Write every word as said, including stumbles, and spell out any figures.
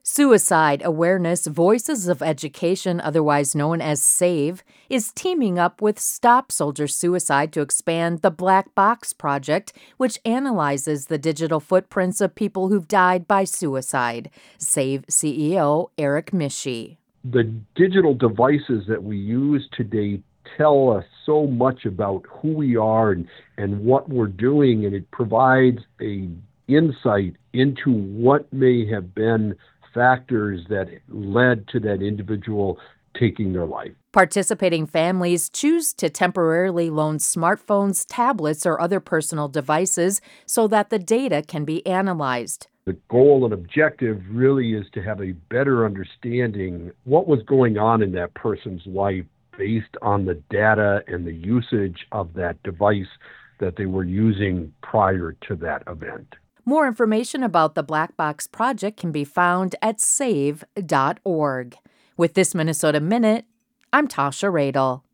Suicide Awareness Voices of Education, otherwise known as SAVE, is teaming up with Stop Soldier Suicide to expand the Black Box Project, which analyzes the digital footprints of people who've died by suicide. SAVE C E O Eric Mischie. The digital devices that we use today tell us so much about who we are and, and what we're doing, and it provides a insight into what may have been factors that led to that individual taking their life. Participating families choose to temporarily loan smartphones, tablets, or other personal devices so that the data can be analyzed. The goal and objective really is to have a better understanding what was going on in that person's life based on the data and the usage of that device that they were using prior to that event. More information about the Black Box Project can be found at save dot org. With this Minnesota Minute, I'm Tasha Radel.